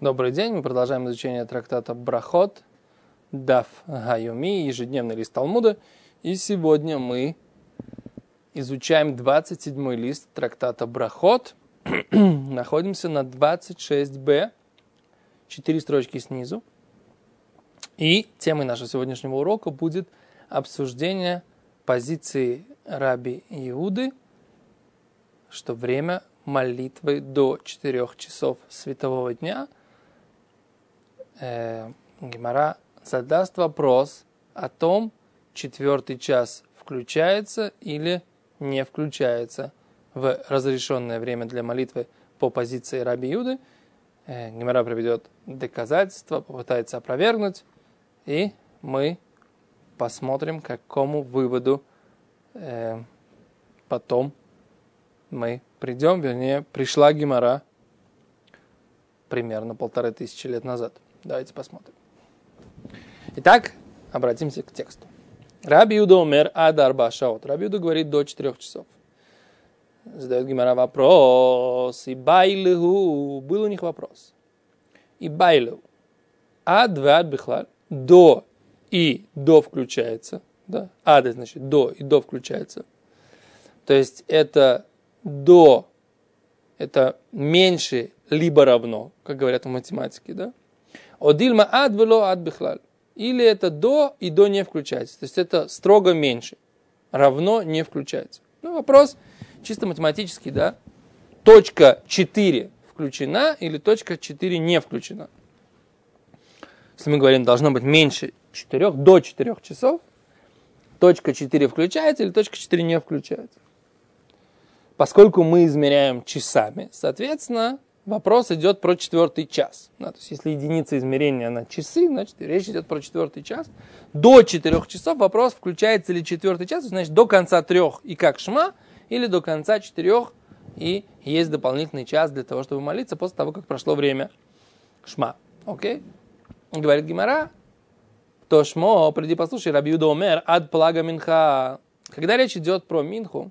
Добрый день, мы продолжаем изучение трактата Брахот, Даф Гайоми, ежедневный лист Талмуда. И сегодня мы изучаем 27-й лист трактата Брахот. Находимся на 26б, 4 строчки снизу. И темой нашего сегодняшнего урока будет обсуждение позиции Раби Иуды, что время молитвы до 4 часов светового дня. Гемара задаст вопрос о том, 4 час включается или не включается в разрешенное время для молитвы по позиции Раби Иуды. Гемара приведет доказательства, попытается опровергнуть, и мы посмотрим, к какому выводу потом мы придем, вернее, пришла Гемара примерно 1500 лет назад. Давайте посмотрим. Итак, обратимся к тексту. Раби Иуда омер ад арба шаот. Раби Иуда говорит до 4 часов. Задает Гемара вопрос. И байлеху. Был у них вопрос. И байлеху. Ад в ад бихлаль. До и до включается. Да? Ад значит до и до включается. То есть это до, это меньше либо равно, как говорят в математике, да? Одильма ад вело ад бихлаль. Или это до и до не включается. То есть это строго меньше. Равно не включается. Ну, вопрос чисто математический, да? Точка 4 включена или точка 4 не включена. Если мы говорим, должно быть меньше 4, до 4 часов, точка 4 включается или точка 4 не включается. Поскольку мы измеряем часами, соответственно, вопрос идет про 4 час. Да, то есть, если единица измерения на часы, значит, речь идет про 4 час. До 4 часов вопрос, включается ли 4 час, значит, до конца 3 и как шма, или до конца 4 и есть дополнительный час для того, чтобы молиться после того, как прошло время шма. Окей? Говорит Гемара, то шмо, приди послушай, Раби Иуда омер, ад плага минха. Когда речь идет про минху,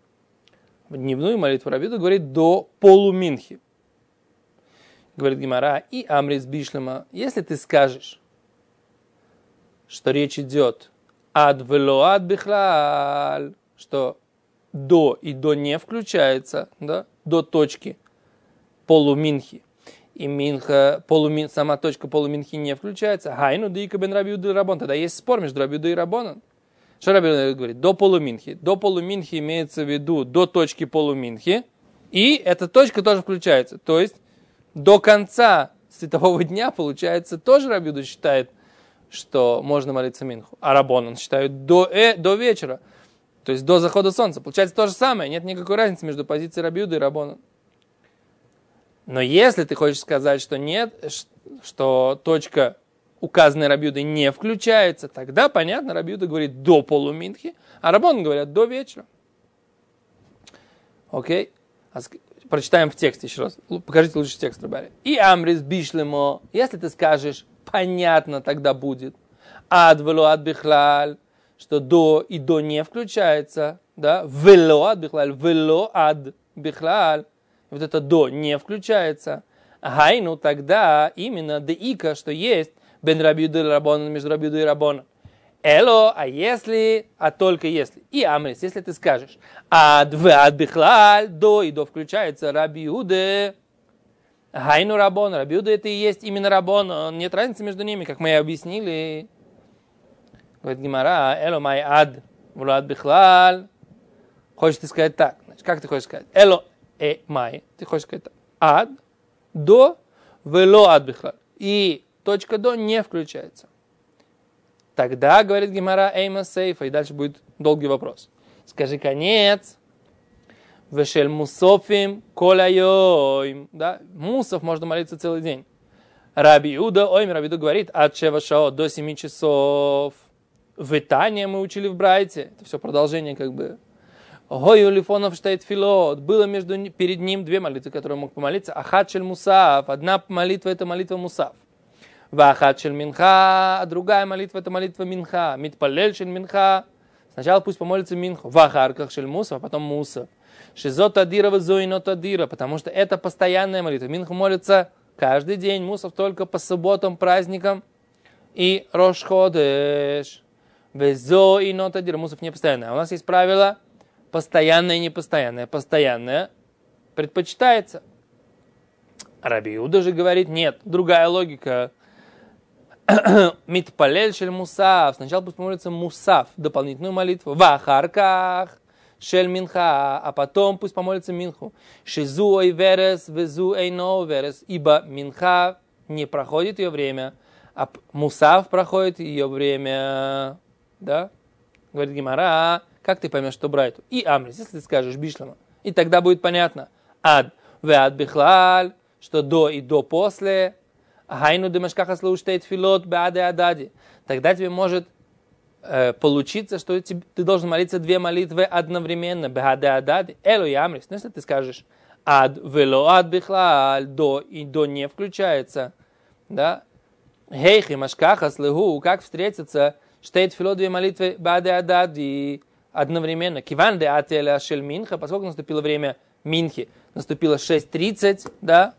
в дневную молитву Раби Иуда говорит до полуминхи. Говорит Гемара, и амрис бишлема, если ты скажешь, что речь идет ад вело ад бихлаль, что до и до не включается, да, до точки полуминхи, и минха, сама точка полуминхи не включается, хайну дика бен Раби Иуда и Рабон, тогда есть спор между Раби Иуда и Рабоном. Что Раби Иуда говорит? До полуминхи. До полуминхи имеется в виду до точки полуминхи, и эта точка тоже включается, то есть до конца светового дня, получается, тоже Раби Иуда считает, что можно молиться минху. А Рабон, он считает до вечера, то есть до захода солнца. Получается то же самое, нет никакой разницы между позицией Раби Иуда и Рабоном. Но если ты хочешь сказать, что нет, что точка, указанная Раби Иудой, не включается, тогда, понятно, Раби Иуда говорит до полуминхи, а Рабон говорят до вечера. Окей? Прочитаем в тексте еще раз. Покажите лучше текст, Рабари. И амрис бишлемо. Если ты скажешь, понятно тогда будет. Ад вело ад бихлаль, что до и до не включается. Да? Вело ад бихлаль, вело ад бихлаль. Вот это до не включается. Хайну тогда именно деика, что есть бен Раби Иуда и Рабон, между Раби Иудой и Рабоном. Эло, а только если. И амрис, если ты скажешь, ад в ад бихлаль, до и до включается Раби Иуде, хайну Рабон, Раби Иуда это и есть именно Рабон, нет разницы между ними, как мы и объяснили. Говорит Гемара, эло май ад в ад бихлаль. Хочешь ты сказать так? Значит, как ты хочешь сказать? Эло май, ты хочешь сказать так? Ад, до, вело ад бихлаль. И точка до не включается. Тогда, говорит Гемара, эйма сейфа, и дальше будет долгий вопрос. Скажи конец. Вешель мусофим коляйойм. Да? Мусов можно молиться целый день. Раби Иуда, Раби Иуда говорит, от 7 шаот до 7 часов. В Тане мы учили в Брайте. Это все продолжение как бы. Гою лифонов штейт филот. Было перед ним 2 молитвы, которые он мог помолиться. Ахат шель мусав. Одна молитва это молитва мусав. Вахат шель минха, а другая молитва это молитва минха. Митпалель шель минха. Сначала пусть помолится минху. Вахарках шель мусав, а потом мусав. Шизот адира вазоинот адира, потому что это постоянная молитва. Минху молится каждый день, мусав только по субботам, праздникам и Рош Ходеш. Везо и нотадир, мусав не постоянный. А у нас есть правило постоянное и непостоянное. Постоянное предпочитается. Раби Иуда же говорит, нет, другая логика. Митпалель шель мусав. Сначала пусть помолится мусав, дополнительную молитву. Вахарках шель минха, а потом пусть помолится минху. Шизу эй верес, везу эй но верес. Ибо минха не проходит ее время, а мусав проходит ее время. Да? Говорит Гемара, как ты поймешь, что брайту? И амрис, если ты скажешь бишлама. И тогда будет понятно. Ад, веад бихлаль, что до и до после. Хайну демашкаха слуштейт филот беаде адади. Тогда тебе может получиться, что ты должен молиться две молитвы одновременно. Беаде адади. Элу и амрис. Но если ты скажешь ад, вело ад бихлаль, до и до не включается. Да? Хейхи машкаха слыгу, как встретиться, штейт филот две молитвы беаде адади одновременно. Киван де ателя шель минха, поскольку наступило время минхи, наступило 6:30, да?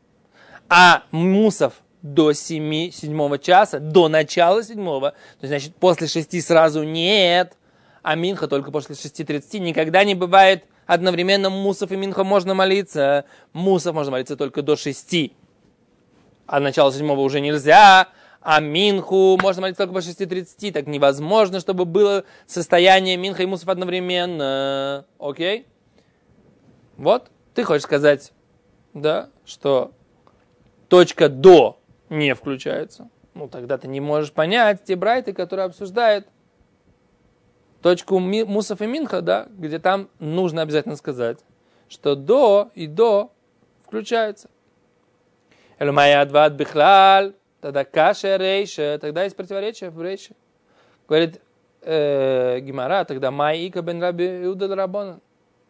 А мусав до 7 часа, до начала 7, то есть, значит, после 6 сразу нет, а минха только после 6:30. Никогда не бывает одновременно мусав и минха можно молиться. Мусав можно молиться только до 6, а начало 7 уже нельзя, а минху можно молиться только по 6:30. Так невозможно, чтобы было состояние минха и мусав одновременно. Окей? Вот, ты хочешь сказать, да, что точка до не включается. Ну, тогда ты не можешь понять те брайты, которые обсуждают точку мусав и минха, да, где там нужно обязательно сказать, что до и до включаются. Элумая адват бихлаль, тогда каша рейша, тогда есть противоречие в рейше. Говорит Гемара, тогда май ика бен раби Иуда рабона.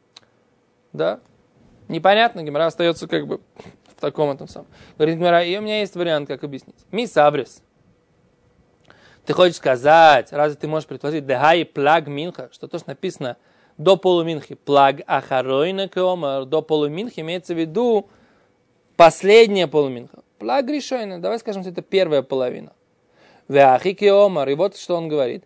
Да? Непонятно, Гемара остается как бы в таком этом самом. Говорит Гемара, и у меня есть вариант, как объяснить. Мис абрис. Ты хочешь сказать, разве ты можешь предположить, дехай плаг минха, что то, что написано до полуминхи, плаг ахаройна кеомар, до полуминхи имеется в виду последняя полуминха. Плаг решойна, давай скажем, что это первая половина. Веахи кеомар, и вот что он говорит.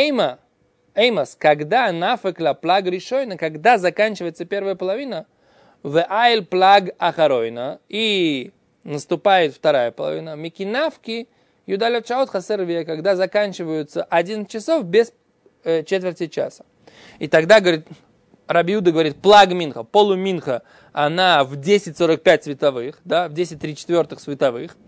Эймас, когда нафекла плаг решойна, когда заканчивается первая половина, веайл плаг ахаройна, и наступает вторая половина, микинавки, юдаля чаут хасервия, когда заканчиваются 11 часов без четверти часа. И тогда, говорит, Раби Иуда говорит, плаг минха, полуминха, она в 10:45 световых, да, в 10:3/4 световых.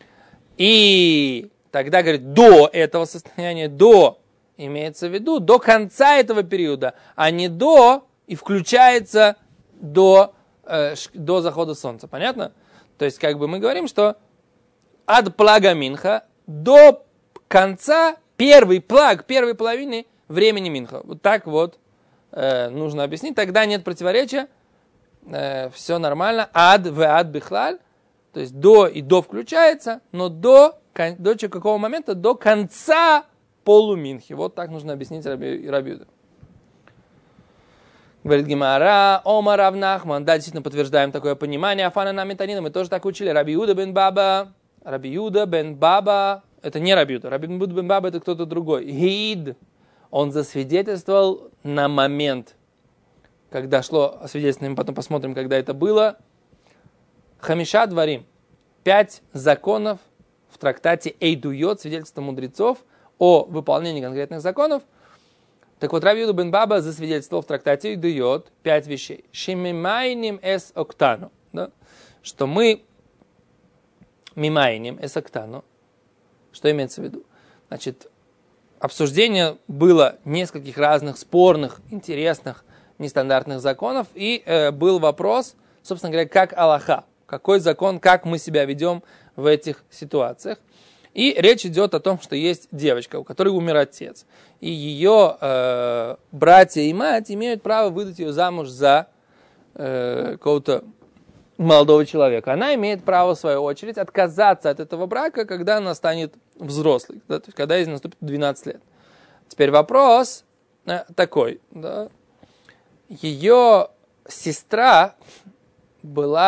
И тогда, говорит, до этого состояния, до, имеется в виду, до конца этого периода, а не до, и включается до захода солнца. Понятно? То есть, как бы мы говорим, что от плага минха до конца первый плаг, первой половины времени минха. Вот так вот нужно объяснить. Тогда нет противоречия. Все нормально. Ад в ад бихлаль. То есть до и до включается, но до какого момента? До конца полуминхи. Вот так нужно объяснить Раби Иуда. Говорит Гемара, Омар Рав Нахман. Да, действительно подтверждаем такое понимание. Афана Намитанина, мы тоже так учили. Раби Иуда бен Баба. Раби Иуда бен Баба. Это не Раби Иуда. Раби Иуда бен Баба это кто-то другой. Гид. Он засвидетельствовал на момент, когда шло свидетельство, мы потом посмотрим, когда это было. Хамиша дворим. 5 законов в трактате Эйдуйот, свидетельство мудрецов о выполнении конкретных законов. Так вот, Раби Иуда бен Баба засвидетельствовал в трактате Эйдуйот 5 вещей. Шимимайним эс октану. Да? Что мы мимайним эс октану. Что имеется в виду? Значит, обсуждение было нескольких разных спорных, интересных, нестандартных законов. И был вопрос, собственно говоря, как Аллаха. Какой закон, как мы себя ведем в этих ситуациях. И речь идет о том, что есть девочка, у которой умер отец. И ее братья и мать имеют право выдать ее замуж за какого-то молодого человека. Она имеет право, в свою очередь, отказаться от этого брака, когда она станет взрослой, да, то есть когда ей наступит 12 лет. Теперь вопрос такой. Да. Ее сестра была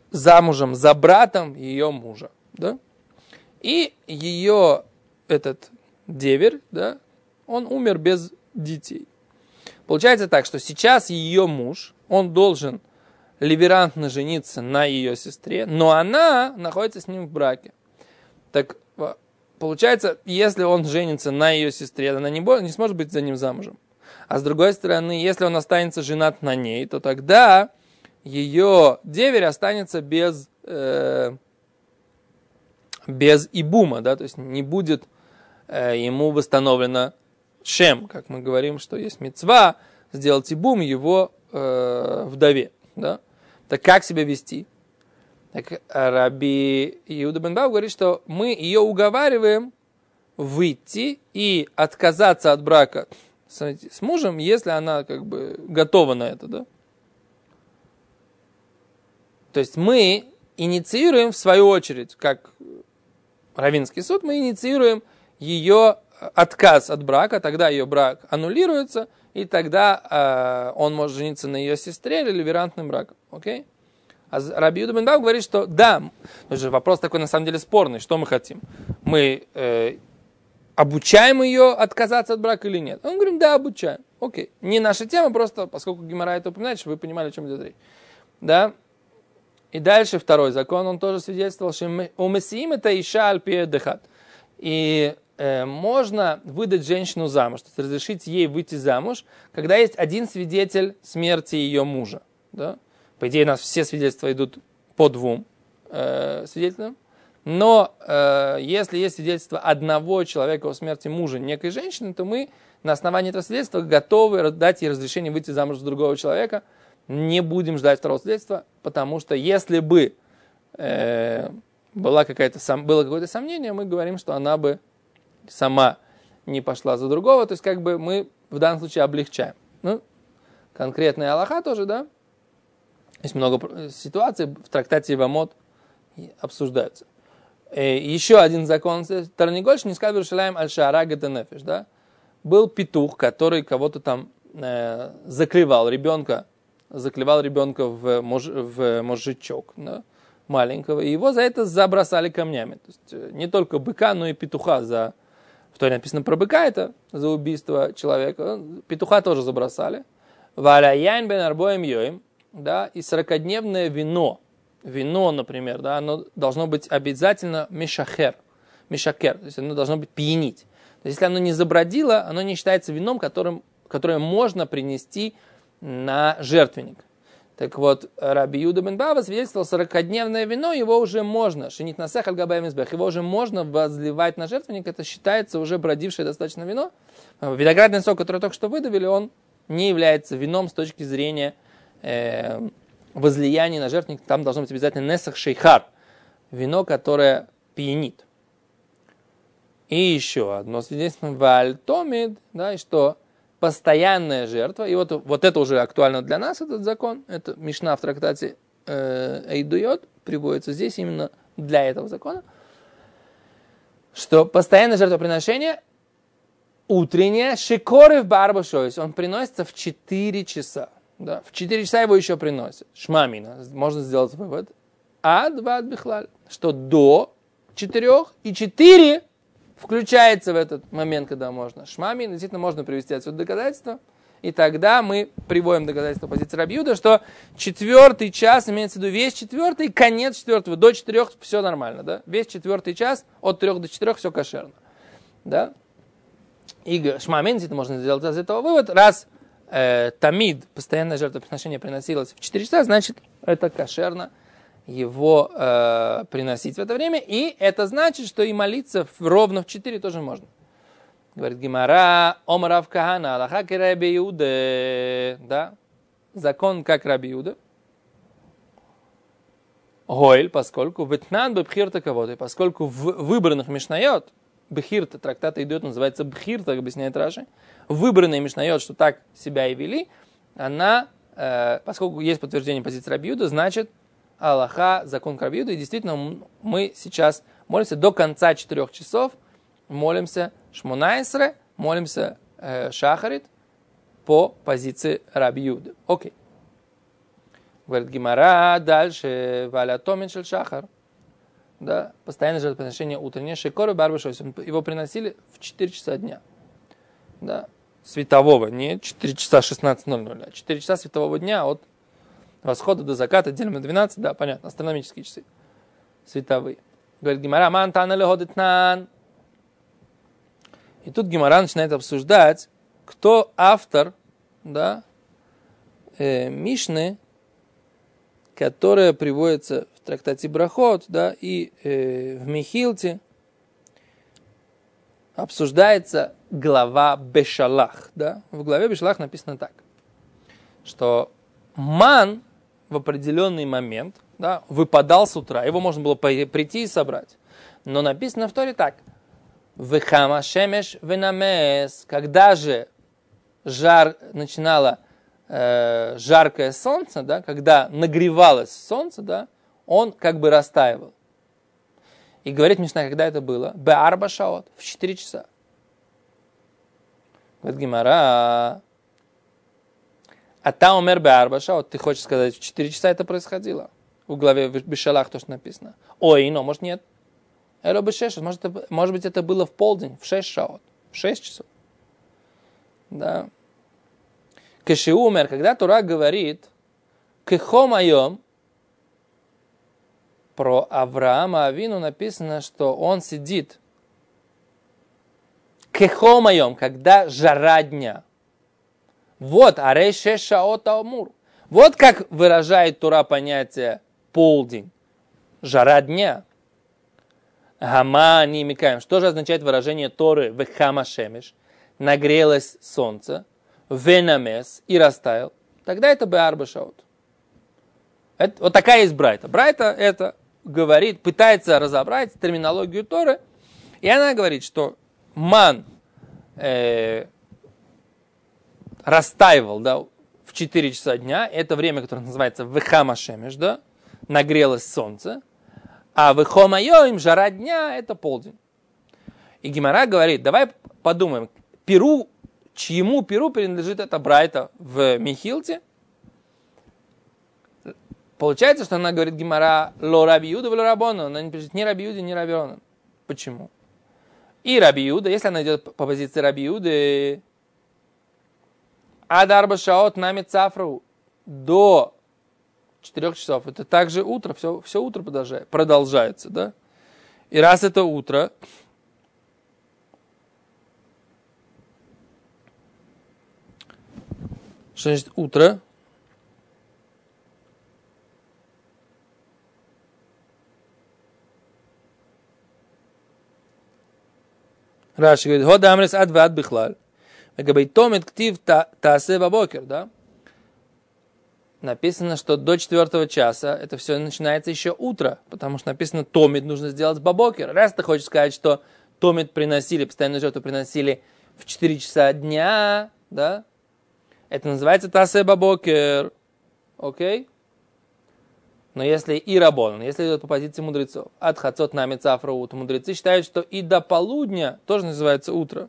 замужем за братом ее мужа, да? И ее этот деверь, да, он умер без детей. Получается так, что сейчас ее муж, он должен леверантно жениться на ее сестре, но она находится с ним в браке. Так получается, если он женится на ее сестре, она не сможет быть за ним замужем. А с другой стороны, если он останется женат на ней, то тогда ее деверь останется без ибума, да, то есть не будет ему восстановлено шем, как мы говорим, что есть мицва сделать ибум его вдове, да. Так как себя вести? Так Раби Иуда бен Бав говорит, что мы ее уговариваем выйти и отказаться от брака с мужем, если она как бы готова на это, да. То есть мы инициируем, в свою очередь, как раввинский суд, мы инициируем ее отказ от брака, тогда ее брак аннулируется, и тогда он может жениться на ее сестре или леверантным браком. Окей? А Раби Иуда бен Бав говорит, что да, вопрос такой на самом деле спорный, что мы хотим? Мы обучаем ее отказаться от брака или нет? Он говорит, да, обучаем. Окей. Не наша тема, просто поскольку Гемара это упоминает, чтобы вы понимали, о чем идет речь. Да? И дальше второй закон, он тоже свидетельствовал, что у Мессиим это иша аль-пия дехат. И можно выдать женщину замуж, то есть разрешить ей выйти замуж, когда есть один свидетель смерти ее мужа. Да? По идее, у нас все свидетельства идут по двум свидетелям. Но если есть свидетельство одного человека о смерти мужа некой женщины, то мы на основании этого свидетельства готовы дать ей разрешение выйти замуж за другого человека. Не будем ждать второго свидетельства, потому что если бы было какое-то сомнение, мы говорим, что она бы сама не пошла за другого, то есть как бы мы в данном случае облегчаем. Ну, конкретная алаха тоже, да? Есть много ситуаций, в трактате Ивамот обсуждаются. Еще один закон, Тарнигольш не сказал Иерушалаим аль-Шаара гетенефеш, да? Был петух, который кого-то там заклевал ребенка в мозжечок, да, маленького, и его за это забросали камнями. То есть не только быка, но и петуха в Торе написано про быка, это за убийство человека, петуха тоже забросали. Валяяйн бен арбоем йоим, да, и 40-дневное вино, например, да, оно должно быть обязательно мишакер, то есть оно должно быть пьянить. То есть если оно не забродило, оно не считается вином, которое можно принести на жертвенник. Так вот, Раби Иуда бен Бава свидетельствовал, 40-дневное вино, его уже можно, шинит насех аль-габай мизбех, его уже можно возливать на жертвенник, это считается уже бродившее достаточно вино. Виноградный сок, который только что выдавили, он не является вином с точки зрения возлияния на жертвенник, там должно быть обязательно несах шейхар, вино, которое пьянит. И еще одно свидетельство, вальтомид, да, и что постоянная жертва, и вот это уже актуально для нас, этот закон, это Мишна в трактате Эйдуйот, приводится здесь именно для этого закона, что постоянное жертвоприношение утреннее, шикоры в барбашойс, он приносится в 4 часа. Да, в 4 часа его еще приносят. Шмамина, можно сделать вывод. Ад бихлаль, что до 4 и 4 включается в этот момент, когда можно. Шмамин, действительно, можно привести отсюда доказательства. И тогда мы приводим доказательства позиции Раби Иуда, что 4 час, имеется в виду весь 4, конец 4, до 4 все нормально. Да? Весь 4 час, от 3 до 4 все кошерно. Да? И шмамин, действительно, можно сделать из этого вывод. Раз тамид, постоянное жертвоприношение приносилось в 4 часа, значит, это кошерно его приносить в это время. И это значит, что и молиться ровно в 4 тоже можно. Говорит Гемара, омарав кахана, алаха ки Раби Иуда. Да? Закон как Раби Иуда. Гойль, поскольку ветнан бебхирта кого-то, поскольку в выбранных мишнайот, бхирта, трактата идет, называется бхирта, как объясняет Раши, выбранные мишнайот, что так себя и вели, она, поскольку есть подтверждение позиции Раби Иуда, значит, алаха, закон Раби Иуда, и действительно мы сейчас молимся до конца 4 часов, молимся шмонайсре, молимся шахарит по позиции Раби Иуда. Окей. Говорит Гимара дальше, валя томин шель шахар. Да, постоянное жертвоприношение утреннее. Шекоры барбашойс. Его приносили в 4 часа дня. Да, светового, не 4 часа 16:00, а 4 часа светового дня от восхода до заката, делим на 12, да, понятно, астрономические часы световые. Говорит Гимара, мантана леходетнан. И тут Гимара начинает обсуждать, кто автор, да, Мишны, которая приводится в трактате Брахот, да, и в Мехилте обсуждается глава Бешалах, да. В главе Бешалах написано так, что ман в определенный момент, да, выпадал с утра, его можно было прийти и собрать. Но написано в Торе так: «Вехама шемеш венамес», когда же начинало жаркое солнце, да, когда нагревалось солнце, да, он как бы растаивал. И говорит Мишна, когда это было? Бе'арба шаот, в 4 часа. Говорит Гимара, а та умер бе'арба шаот, ты хочешь сказать, в 4 часа это происходило? В главе Бешалах то, что написано. Ой, но может нет. Эло бешеш, может быть это было в полдень, в 6 шаот, в 6 часов. Да. Кешиумер, когда Тора говорит кехомайом, про Авраама Авину написано, что он сидит кехомайом, когда жара дня. Вот, арей шеш шаот амур. Вот как выражает Тора понятие полдень, жара дня. Гама не микаем. Что же означает выражение Торы вехама шемеш? Нагрелось солнце. Венамес и растаял, тогда это бе'арба шаот. Вот такая есть Брайта. Брайта это говорит, пытается разобрать терминологию Торы, и она говорит, что ман растаивал, да, в 4 часа дня, это время, которое называется вехама шемеш, да, нагрелось солнце, а вехома йоим, жара дня, это полдень. И Гемара говорит, давай подумаем, чьему перу принадлежит эта Брайта в Мехилте? Получается, что она говорит Гемара ло Раби Юда, ло Рабону. Она не пишет ни Раби Юде, ни Раби Ронан. Почему? И Раби Юда, если она идет по позиции Раби Юды, ад арба шаот нами цафру, до 4 часов, это также утро, все утро продолжается, да? И раз это утро, что значит утро? Раши говорит, хода амрес ад вад бихлаль. Габей томит ктив таасе бабокер, да? Написано, что до 4 часа это все начинается еще утро, потому что написано, томит нужно сделать бабокер. Раз ты хочешь сказать, что томит приносили, постоянную жертву приносили в 4 часа дня, да? Это называется таасе бабокер. Окей? Но если и рабон, если идет по позиции мудрецов, от хацот нами цафру, то мудрецы считают, что и до полудня тоже называется утро.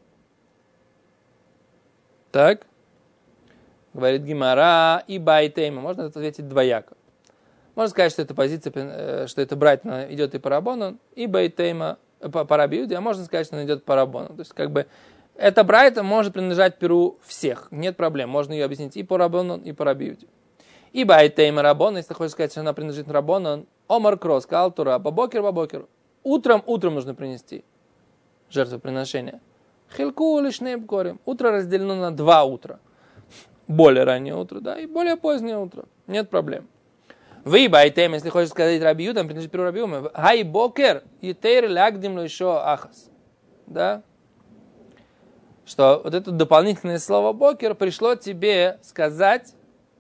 Так? Говорит Гимара и байтейма. Можно ответить двояко. Можно сказать, что это позиция, что это брать идет и по рабону, и байтейма по Раби Юде, а можно сказать, что он идет по рабону. То есть, как бы, эта брайта может принадлежать перу всех. Нет проблем. Можно ее объяснить и по рабону, и по Раби Юде. И байтейма рабон, если хочешь сказать, что она принадлежит рабону, омар крос, калтура, бабокер. Утром нужно принести жертвоприношение. Хилку лишней бкорим. Утро разделено на 2 утра. Более раннее утро, да, и более позднее утро. Нет проблем. Вы байтейма, если хочешь сказать Раби Юда, принадлежит перу Раби Юда. Хай бокер, етейр лагдим ло еще ахас. Да? Что вот это дополнительное слово бокер пришло тебе сказать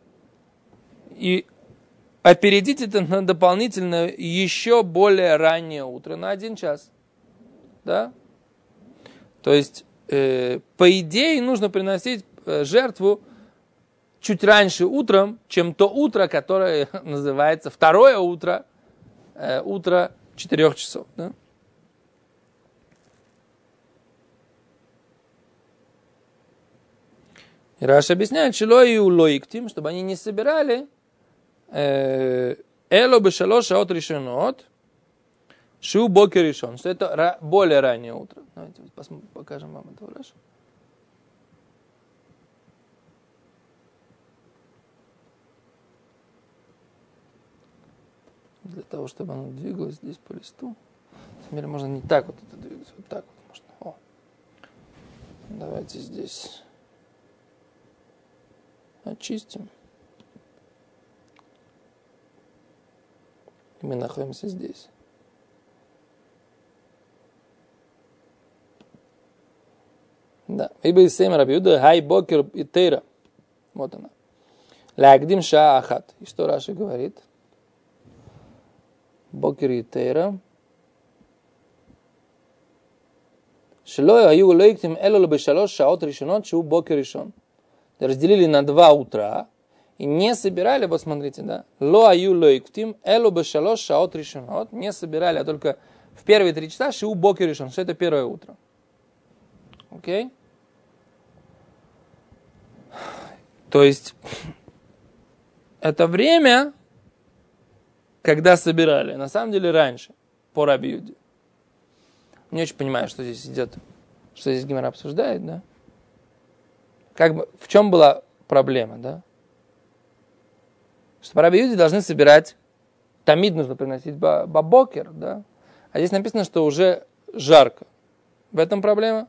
и опередить это на дополнительное еще более раннее утро, на 1 час. Да? То есть, по идее, нужно приносить жертву чуть раньше утром, чем то утро, которое называется второе утро, утро 4 часов. Да? И Раши объясняет, что чтобы они не собирали Эло бешалош шаот решенот, шу бокер решен, что это более раннее утро. Давайте покажем вам это Рашу. Для того, чтобы оно двигалось здесь по листу. Теперь можно не так вот это двигать, вот так вот можно. О. Давайте здесь очистим. И мы находимся здесь. Да. Ибо из Сейма Раби Юда, хай бокер и тейра. Вот она. Лагдим ша ахат. И что Раши говорит? Бокер и тейра. Шелой аю лейктим элол бешалош шаот решенот шу бокер решен. Разделили на 2 утра и не собирали, вот смотрите, да, ло аю лейктим элол бешалош шаот решенот. Не собирали, а только в первые 3 часа шу бокер решен, что это первое утро. Окей? То есть, это время, когда собирали, на самом деле раньше, по Раби Юде. Не очень понимаю, что здесь идет, что здесь Гемара обсуждает, да? Как бы, в чем была проблема, да? Что по Раби Юде должны собирать, тамид нужно приносить бабокер, да? А здесь написано, что уже жарко. В этом проблема?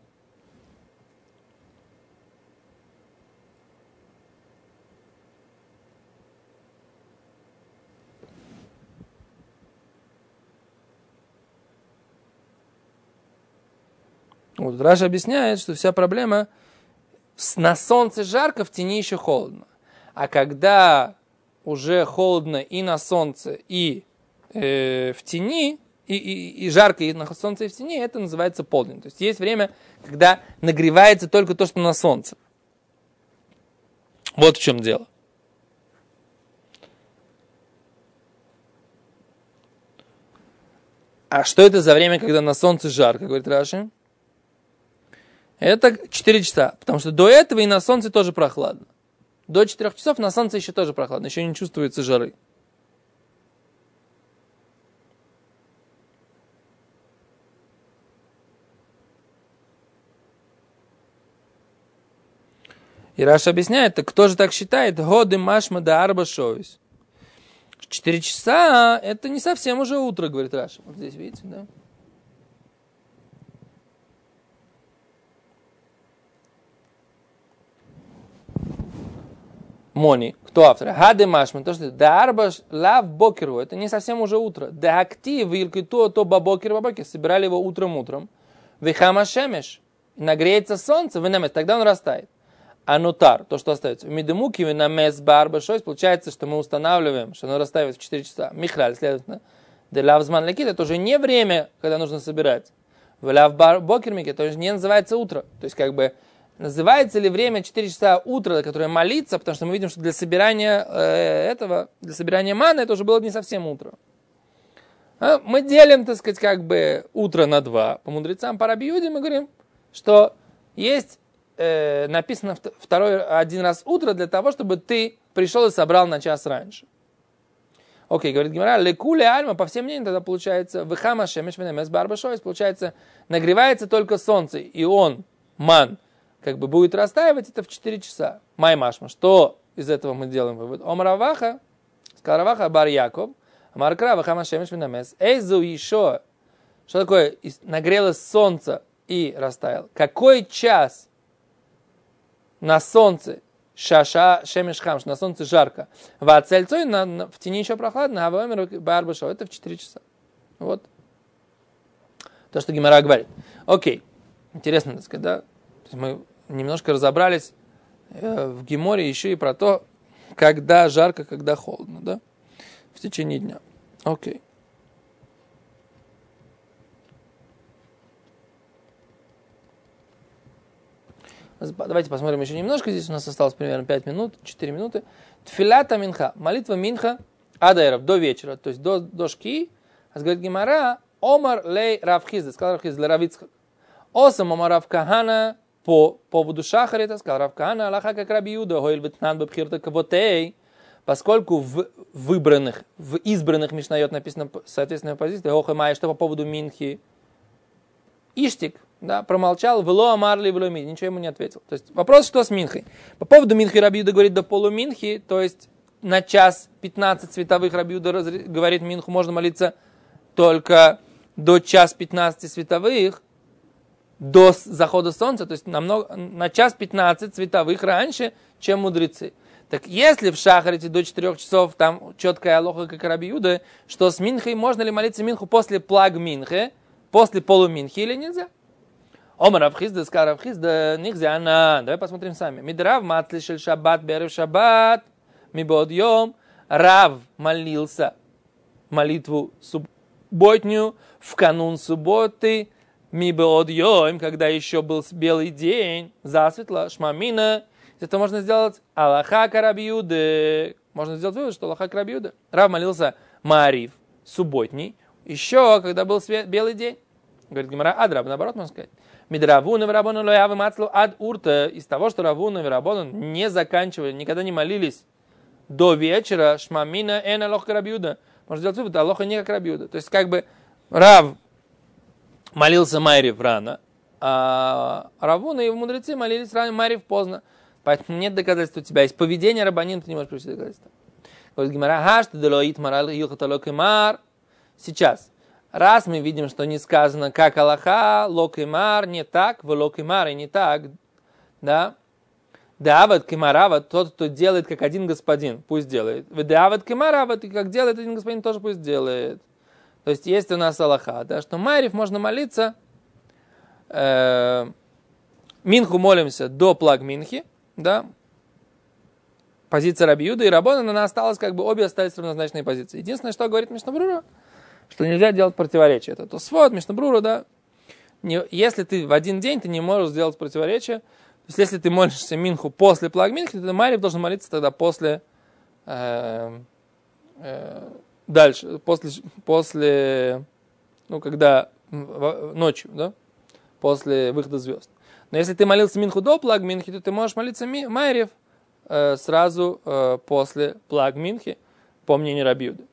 Вот Раша объясняет, что вся проблема на солнце жарко, в тени еще холодно. А когда уже холодно и на солнце, и в тени, и жарко и на солнце, и в тени, это называется полдень. То есть есть время, когда нагревается только то, что на солнце. Вот в чем дело. А что это за время, когда на солнце жарко, говорит Раши? Это 4 часа, потому что до этого и на солнце тоже прохладно. До 4 часов на солнце еще тоже прохладно, еще не чувствуется жары. И Раша объясняет, так кто же так считает? Годы машма да арба шовис. 4 часа это не совсем уже утро, говорит Раша. Вот здесь видите, да? Мони, кто автор? Хаде машман, то что да арбаш лав бокеру, это не совсем уже утро. Да актив вилки то бабокер бабокер, собирали его утром. Вихама шемеш, нагреется солнце, вынамес, тогда он растает. А нутар, то, что остается. Мидемуки вынамес барбашойс, получается, что мы устанавливаем, что оно растает в 4 часа. Михраль, следовательно, да лавзман лекит, это уже не время, когда нужно собирать. В лав бокермике, это уже не называется утро. То есть, как бы, называется ли время 4 часа утра, которое молиться, потому что мы видим, что для собирания для собирания маны это уже было не совсем утро. Мы делим, так сказать, как бы утро на 2. По мудрецам, по Раби Юде мы говорим, что есть написано один раз утро для того, чтобы ты пришел и собрал на час раньше. Окей, говорит Гемара, лекуле альма, по всем мнениям тогда получается, вихама шемеш венемес барбашойс, получается, нагревается только солнце, и он, ман, как бы будет растаивать это в 4 часа. Маймашма. Что из этого мы делаем вывод? Омраваха, сказал Раваха бар Яков, Амаркра вахама шемеш венемес, эйзу еще. Что такое? Нагрелось солнце и растаял. Какой час на солнце, шаша шемеш хамш, на солнце жарко, вацельцой, в тени еще прохладно, а в барбашо, это в 4 часа. Вот. То, что Гемара говорит. Окей. Интересно, так сказать, да? Мы немножко разобрались в Геморе еще и про то, когда жарко, когда холодно, да? В течение дня. Окей. Давайте посмотрим еще немножко. Здесь у нас осталось примерно 5 минут, 4 минуты. Тфилата минха. Молитва минха адайров до вечера, то есть до шки. А говорит Гемара, омар лей равхизда, сказал Равхизда для Равицхак. Осам омар равкахана по поводу шахарита, сказал Равкахана, аллаха как Раби Юда, хойль ветнан бабхирта кавотей. поскольку в избранных Мишнайот написано соответственная позиция, Охамай, что по поводу Минхи, Иштик, да, промолчал, вело амарли, вело мид, ничего ему не ответил. То есть вопрос, что с Минхой. По поводу Минхи Раби Юда говорит до полуминхи, то есть на час 15 световых Раби Юда говорит Минху, можно молиться только до час 15 световых, до захода солнца, то есть на час 15 световых раньше, чем мудрецы. Так если в Шахарите до 4 часов, там четкая алоха, как Раби Юда, что с Минхой, можно ли молиться Минху после плаг Минхи, после полуминхи или нельзя? Омар Равхизда, сказал Равхизда, нельзя, давай посмотрим сами. Мидрав мацли шель шаббат, берев шаббат, мибод йом. Рав молился молитву субботнюю в канун субботы, мибод йом, когда еще был белый день, засветло, шмамина. Это можно сделать алаха Раби Юды. Можно сделать вывод, что алаха Раби Юды. Рав молился Маарив, субботний, еще когда был белый день. Говорит Гемара, адраб, наоборот, можно сказать. Мидравуна вирабону лоявы мацлу ад урта. Из того, что Равуна и Вирабону не заканчивали, никогда не молились до вечера, шмамина эн алоха Раби Юда. Можно сделать вывод, алоха не как Раби Юда. То есть, как бы, Рав молился Маарив рано, а Равуна и его мудрецы молились рано, Маарив поздно. Поэтому нет доказательств у тебя. Из поведения рабанин ты не можешь привести доказательства. Говорит Гемара, сейчас, раз мы видим, что не сказано как алаха, лок и мар, не так, в лок и мар и не так, да? Дават кемарават, тот, кто делает как один господин, пусть делает. Дават кемарават, и как делает один господин, тоже пусть делает. То есть есть у нас алаха, да, что Маарив можно молиться, Минху молимся до плаг Минхи, да, позиция Раби Юда и Раббанан, она осталась, как бы обе остались равнозначные позиции. Единственное, что говорит Мишна Брура, что нельзя делать противоречие. Это Тосфот, Мишна Брура, да. Если ты в один день, ты не можешь сделать противоречие. То есть, если ты молишься Минху после плаг Минхи, то Маарив должен молиться тогда после, дальше, после, когда ночью, да, после выхода звезд. Но если ты молился Минху до плаг Минхи, то ты можешь молиться Маарив сразу после плаг Минхи, по мнению Раби Юды.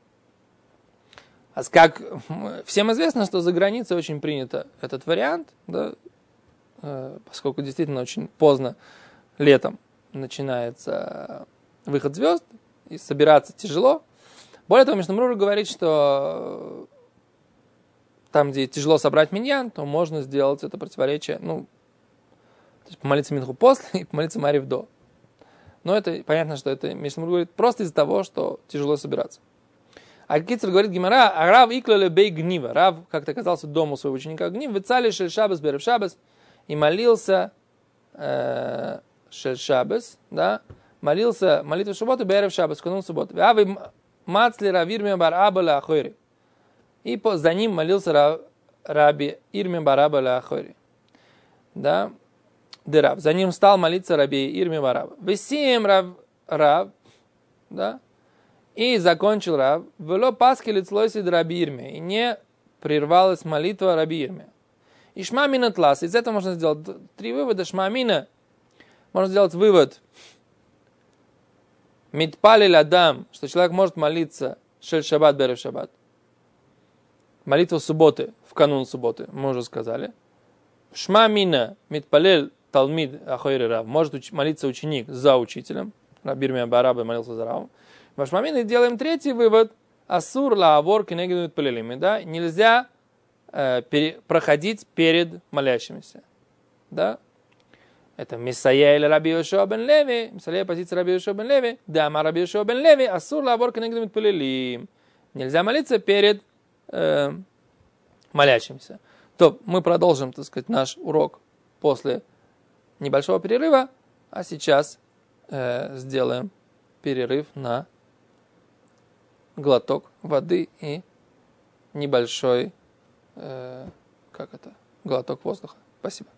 А как всем известно, что за границей очень принято этот вариант, да, поскольку действительно очень поздно летом начинается выход звезд, и собираться тяжело. Более того, Мишна Брура говорит, что там, где тяжело собрать миньян, то можно сделать это противоречие, то есть помолиться Минху после и помолиться Маарив до. Но это понятно, что это Мишна Брура говорит просто из-за того, что тяжело собираться. А Кицер говорит Гемара, а Рав иклале бей гнива. Рав как-то оказался дома у своего ученика гнив, вецали шель шабес берев шабес, и молился шель шабес, да, молился молитву субботы берев шабес, в канун субботы. Ави мацли рав Ирмия бар Аба ля ахойри. И за ним молился Раби Ирмия бар Аба ля ахойри. Да, Дерав. За ним стал молиться Раби Ирмия бар Аба. Весим Рав, да, и закончил Рав, вело паски лицлойси Раби Ирмия, и не прервалась молитва Раби Ирмия. И шмамина тлас, из этого можно сделать 3 вывода. Шмамина, можно сделать вывод, митпали ладам, что человек может молиться шель шаббат берев шаббат. Молитва субботы, в канун субботы, мы уже сказали. Шмамина, митпалел талмид ахойри Рав, может молиться ученик за учителем. Раби Ирмия бар Аба молился за Равом. В Ашмамине делаем 3-й вывод. Асур лаавор кенегидует палелими. Да? Нельзя проходить перед молящимися. Да? Это Мисая или Раби Йошуа бен Леви. Мисая позиция Раби Йошуа бен Леви. Да, ма Раби Йошуа бен Леви. Асур лаавор кенегидует палелим. Нельзя молиться перед молящимся. То мы продолжим, так сказать, наш урок после небольшого перерыва. А сейчас сделаем перерыв на глоток воды и небольшой глоток воздуха. Спасибо.